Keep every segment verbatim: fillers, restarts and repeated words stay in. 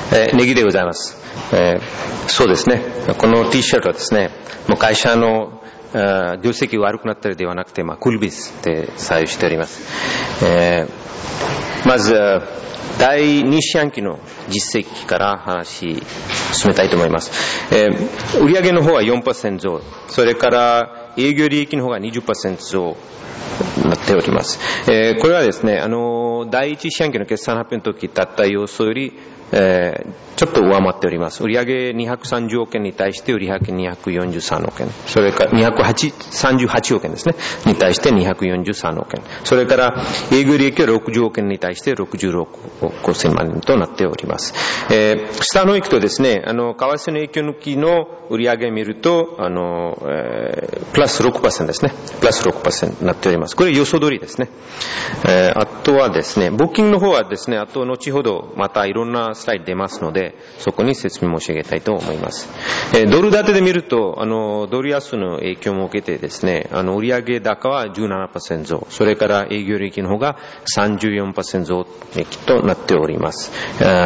えー、ネギでございます。えー、そうですね。この T シャツはですね、もう会社の業績悪くなったりではなくて、まあ、クールビズで採用しております。えー、まず、だいに四半期の実績から話進めたいと思います。えー、売上の方は よんパーセント 増、それから営業利益の方が にじゅっパーセント 増なっております。えー、これはですね、あのだいいち四半期の決算発表の時だった予想より、えー、ちょっと上回っております。売上にひゃくさんじゅうおくえんに対して売上にひゃくよんじゅうさんおくえん、それからにひゃくさんじゅうはちおくえんですねに対してにひゃくよんじゅうさんおくえん、それから営業利益はろくじゅうおくえんに対してろくじゅうろくおくごせんまんえんとなっております。えー、下の行くとですね、あの為替の影響抜きの売上を見るとあの、えー、プラス ろくパーセント ですね。プラス ろくパーセント になっております。これ予想通りですね。えー、あとはですね、ブッキングの方はですね、あと後ほどまたいろんなスライド出ますので、そこに説明申し上げたいと思います。えー、ドル建てで見ると、あのドル安の影響も受けてですね、あの売上高は じゅうななパーセント 増、それから営業利益の方が さんじゅうよんパーセント 増益となっております。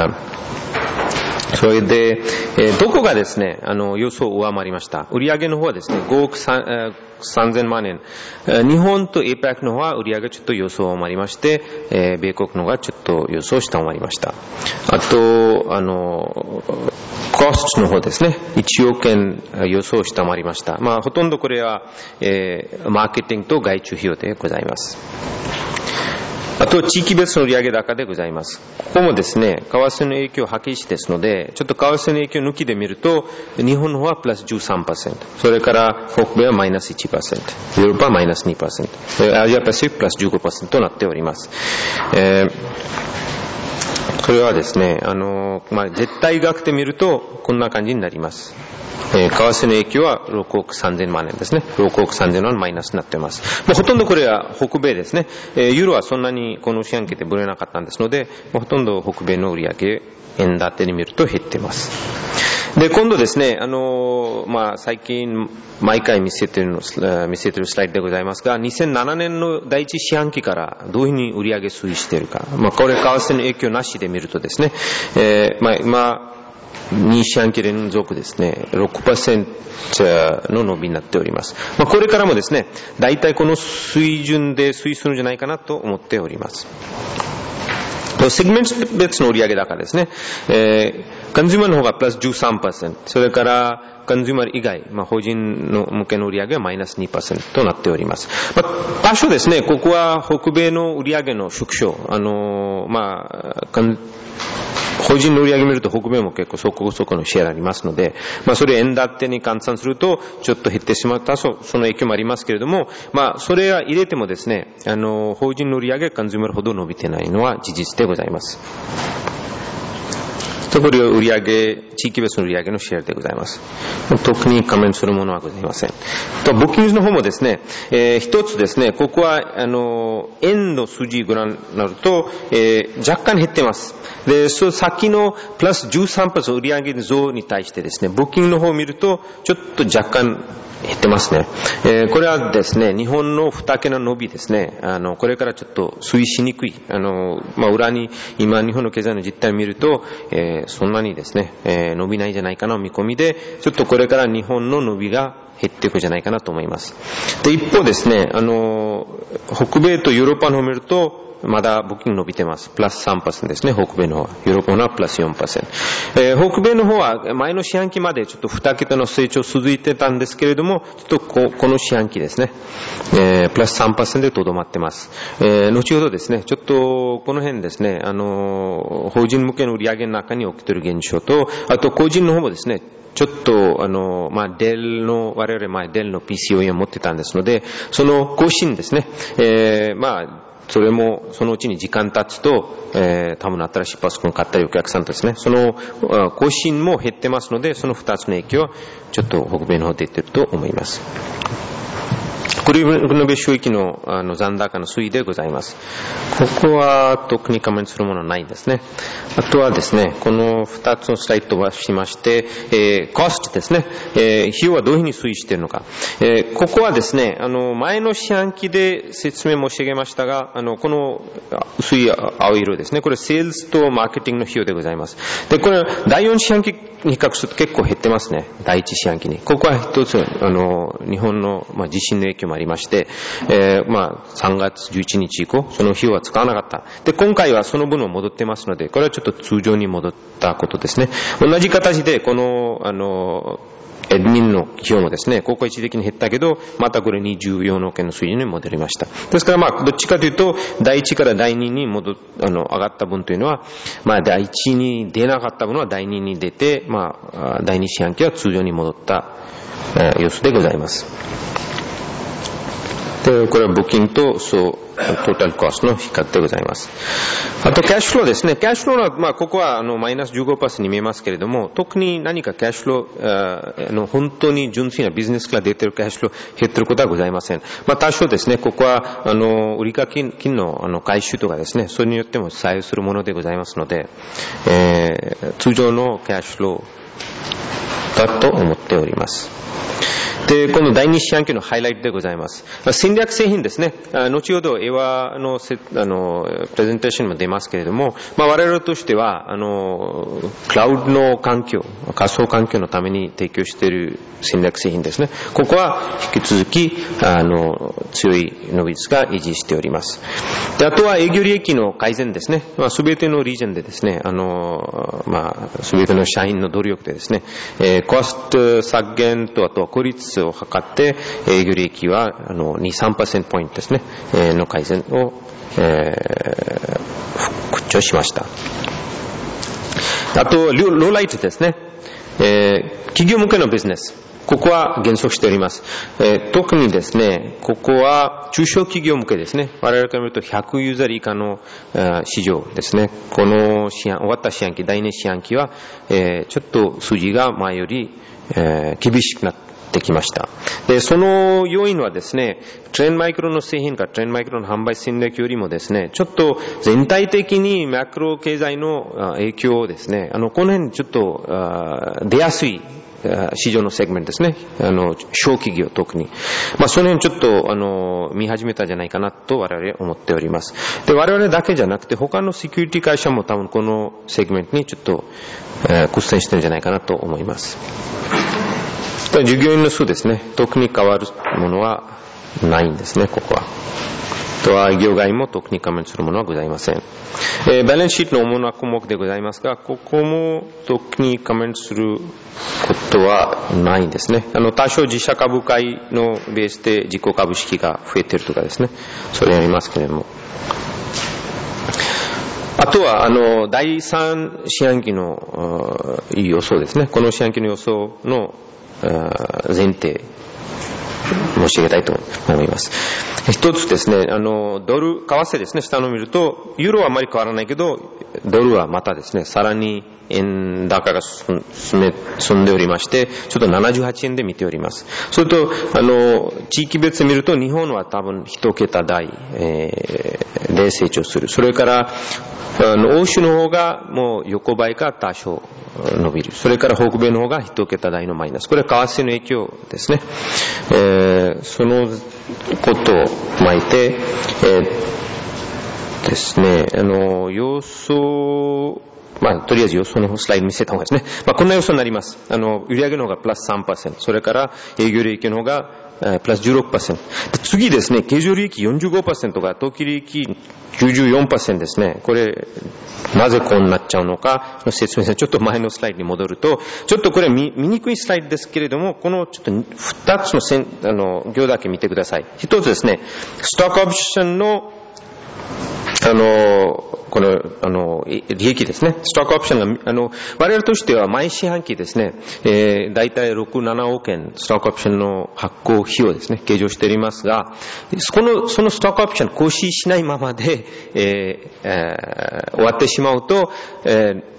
それで、えー、どこがですね、あの予想を上回りました。売上の方はですね、ごおくさんぜんまんえん。日本と エーパック の方は売上ちょっと予想を上回りまして、えー、米国の方がちょっと予想下回りました。あと、あの、コストの方ですね、いちおくえん予想下回りました。まあ、ほとんどこれは、えー、マーケティングと外注費用でございます。あと、地域別の売上高でございます。ここもですね、為替の影響を破棄しですので、ちょっと為替の影響抜きで見ると、日本の方はプラス じゅうさんパーセント、それから北米はマイナス いちパーセント、ヨーロッパはマイナス にパーセント、アジアパシフィックプラス じゅうごパーセント となっております。えーそれはですね、あの、まあ、絶対額で見ると、こんな感じになります。えー、為替の影響はろくおくさんぜんまんえんですね。ろくおくさんぜんまんえんマイナスになっています。もうほとんどこれは北米ですね。えー、ユーロはそんなにこの四半期でぶれなかったんですので、ほとんど北米の売上、円建てに見ると減っています。で、今度ですね、あの、まあ、最近、毎回見せてるの、見せてるスライドでございますが、にせんななねんの第一四半期からどういうふうに売上推移しているか。まあ、これ、為替の影響なしで見るとですね、えー、まあ、今、に四半期連続ですね、ろくパーセント の伸びになっております。まあ、これからもですね、大体この水準で推移するんじゃないかなと思っております。セグメント別の売上高ですね。えー、コンジューマーの方がプラス じゅうさんパーセント、それからコンジューマー以外、まあ、法人の向けの売上はマイナス にパーセント となっております。まあ、多少ですね、ここは北米の売上の縮小、あのー、まあ、法人の売上見ると北米も結構そこそこのシェアありますので、まあそれ円建てに換算するとちょっと減ってしまったその影響もありますけれども、まあそれは入れてもですね、あの法人の売上コンジューマーほど伸びてないのは事実でございます。これは売上、地域別の売上のシェアでございます。特に仮面するものはございません。と、ブッキングの方もですね、えー、一つですね、ここは、あの、円の数字ご覧になると、えー、若干減ってます。で、その先のプラス じゅうさんパーセント 売上増に対してですね、ブッキングの方を見ると、ちょっと若干減ってますね。えー、これはですね、日本の二桁の伸びですね、あの、これからちょっと推移しにくい、あの、まあ、裏に今日本の経済の実態を見ると、えー、そんなにですね、えー、伸びないんじゃないかな見込みで、ちょっとこれから日本の伸びが減っていくんじゃないかなと思います。で、一方ですね、あの、北米とヨーロッパの方を見ると、まだブッキング伸びてます。プラス さんパーセント ですね、北米の方は。ヨーロッパの方はプラス よんパーセント。えー、北米の方は前の四半期までちょっと二桁の成長続いてたんですけれども、ちょっとここの四半期ですね、えー、プラス さんパーセント でとどまってます。えー、後ほどですね、ちょっとこの辺ですね、あの、法人向けの売上の中に起きている現象と、あと個人の方もですね、ちょっと、あの、まあ、デルの、我々前デルの ピーシーオーイー を持ってたんですので、その更新ですね、えー、まあ、それもそのうちに時間経つと、えー、多分新しいパソコン買ったりお客さんとですね、その更新も減ってますので、その二つの影響はちょっと北米の方で出ていると思います。 これのべ収益のあの残高の推移でございます。ここは特にコメントするものはないですね。あとはですね、このふたつのスライドとしまして、えー、コストですね、えー、費用はどういうふうに推移しているのか。えー、ここはですね、あの、前の四半期で説明申し上げましたが、あの、この薄い青色ですね、これセールスとマーケティングの費用でございます。で、これ、だいよん四半期に比較すると結構減ってますね。だいいち四半期に。ここは一つ、あの、日本の、まあ、地震の影響もありまして、えー、まあ、さんがつじゅういちにち以降、その費用は使わなかった。で、今回はその分を戻ってますので、これはちょっと通常に戻ったことですね。同じ形で、この、あの、エドミンの費用もですね、ここは一時的に減ったけど、またこれにじゅうよんおくえんの水準に戻りました。ですからまあ、どっちかというと、だいいちからだいにに戻あの、上がった分というのは、まあ、だいいちに出なかった分はだいにに出て、まあ、だいに四半期は通常に戻った、えー、様子でございます。で、これは募金と、そう、トータルコストの比較でございます。あと、キャッシュフローですね。キャッシュフローは、まあ、ここは、あの、マイナス じゅうごパーセント に見えますけれども、特に何かキャッシュフロー、あの、本当に純粋なビジネスから出ているキャッシュフロー、減っていることはございません。まあ、多少ですね、ここは、あの、売掛金、金の、あの、回収とかですね、それによっても左右するものでございますので、えー、通常のキャッシュフローだと思っております。で、このだいに四半期のハイライトでございます。戦略製品ですね。後ほど、エワのせ、あの、プレゼンテーションも出ますけれども、まあ、我々としては、あの、クラウドの環境、仮想環境のために提供している戦略製品ですね。ここは引き続き、あの、強い伸び率が維持しております。で、あとは営業利益の改善ですね。まあ、すべてのリージョンでですね、あの、まあ、すべての社員の努力でですね、えー、コスト削減と、あとは効率を図って、営業利益は、あの、に、さんパーセントポイントですね、えー、の改善を、えー、復調しました。あと、ローライトですね。えー、企業向けのビジネス。ここは減速しております。えー、特にですね、ここは中小企業向けですね。我々から見るとひゃくユーザー以下の市場ですね。この四半、終わった四半期、だいに四半期は、えー、ちょっと数字が前より、えー、厳しくなってできました。で、その要因はですね、トレンマイクロの製品かトレンマイクロの販売戦略よりもですね、ちょっと全体的にマクロ経済の影響をですね、あの、この辺ちょっと出やすい市場のセグメントですね。あの、小企業特に。まあ、その辺ちょっと、あの、見始めたんじゃないかなと我々思っております。で、我々だけじゃなくて、他のセキュリティ会社も多分このセグメントにちょっと、えー、苦戦してるんじゃないかなと思います。従業員の数ですね。特に変わるものはないんですね、ここは。とは、業外も特にコメントするものはございません。えー、バランスシートの主な項目でございますが、ここも特にコメントすることはないんですね。あの、多少自社株買いのベースで自己株式が増えているとかですね。それありますけれども。あとは、あの、だいさん四半期の予想ですね。この四半期の予想の前提申し上げたいと思います。一つですね、あの、ドル、為替ですね、下の見ると、ユーロはあまり変わらないけど、ドルはまたですね、さらに円高が進め、進んでおりまして、ちょっとななじゅうはちえんで見ております。それと、あの、地域別見ると、日本は多分一桁台、えー、で成長する。それから、あの、欧州の方がもう横ばいか多少伸びる。それから北米の方が一桁台のマイナス。これは為替の影響ですね。えー、そのことを巻いて、えー、ですね、あの、予想、まあ、とりあえず予想のスライド見せた方がいいですね。まあ、こんな予想になります。あの、売上の方がプラス さんパーセント。それから営業利益の方がプラス じゅうろくパーセント。次ですね、経常利益 よんじゅうごパーセント が当期利益 きゅうじゅうよんパーセント ですね。これ、なぜこうなっちゃうのかの説明です。ちょっと前のスライドに戻ると、ちょっとこれ 見, 見にくいスライドですけれども、このちょっと二つの線、あの、行だけ見てください。一つですね、ストックオプションのあの、この、あの、利益ですね。ストックオプションが、あの、我々としては毎四半期ですね、えー、大体ろく、ななおくえんストックオプションの発行費用ですね、計上しておりますが、この、そのストックオプション更新しないままで、えーえー、終わってしまうと、えー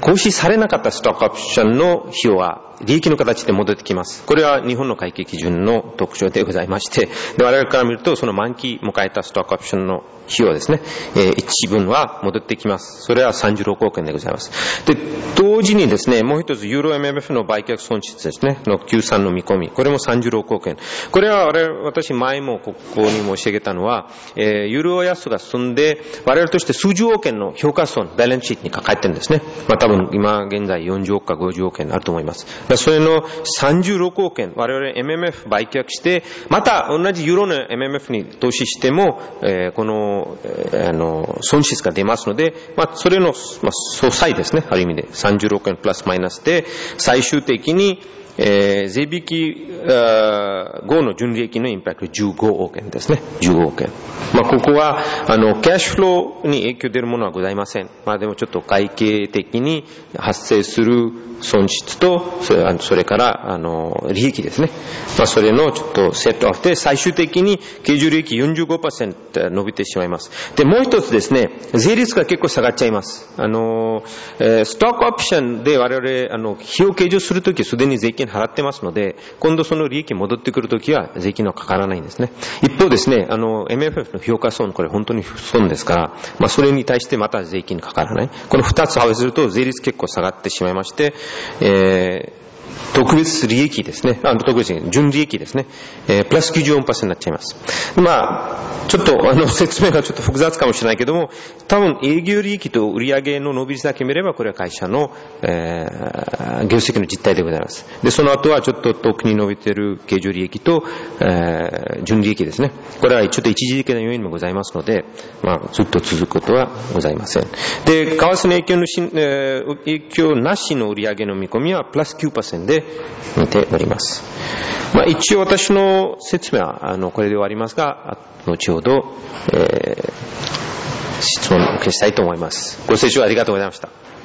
行使されなかったストックオプションの費用は利益の形で戻ってきます。これは日本の会計基準の特徴でございまして、で我々から見るとその満期迎えたストックオプションの費用ですね、えー、一分は戻ってきます。それはさんじゅうろくおくえんでございます。で、同時にですね、もう一つユーロ エムエムエフ の売却損失ですね、のきゅうさんの見込み。これもさんじゅうろくおくえん。これは我々、私前もここに申し上げたのは、えー、ユーロ安が進んで、我々として数十億円の評価損、バランスシートに抱えてるんですね。まあ多分今現在よんじゅうおくかごじゅうおくえんあると思います。それのさんじゅうろくおくえん、我々 エムエムエフ 売却して、また同じユーロの エムエムエフ に投資しても、えー、この、えー、あの損失が出ますので、まあそれの、まあ、総裁ですね、ある意味でさんじゅうろくおくえんプラスマイナスで、最終的にえー、税引き後の純利益のインパクトじゅうごおくえんですね。じゅうごおくえん。まあ、ここは、あの、キャッシュフローに影響出るものはございません。まあ、でもちょっと会計的に発生する損失と、それ、それから、あの、利益ですね。まあ、それのちょっとセットアップで、最終的に経常利益 よんじゅうごパーセント 伸びてしまいます。で、もう一つですね、税率が結構下がっちゃいます。あの、えー、ストックオプションで我々、あの、費用計上するときすでに税金払ってますので、今度その利益戻ってくるときは税金はかからないんですね。一方ですね、あの、エムエムエフ の評価損、これ本当に損ですから、まあそれに対してまた税金かからない。この二つ合わせると税率結構下がってしまいまして、えー特別利益ですね。あ、特別利益、純利益ですね。えー、プラス きゅうじゅうよんパーセント になっちゃいます。まあ、ちょっと、あの、説明がちょっと複雑かもしれないけども、多分営業利益と売上の伸び率だけ見れば、これは会社の、えー、業績の実態でございます。で、その後はちょっと遠くに伸びている経常利益と、えー、純利益ですね。これはちょっと一時的な要因もございますので、まあ、ずっと続くことはございません。で、為替の影響のし、えー、影響なしの売上の見込みはプラス きゅうパーセント で見ております。まあ、一応私の説明はあのこれで終わりますが、後ほど、えー、質問を受けしたいと思います。ご清聴ありがとうございました。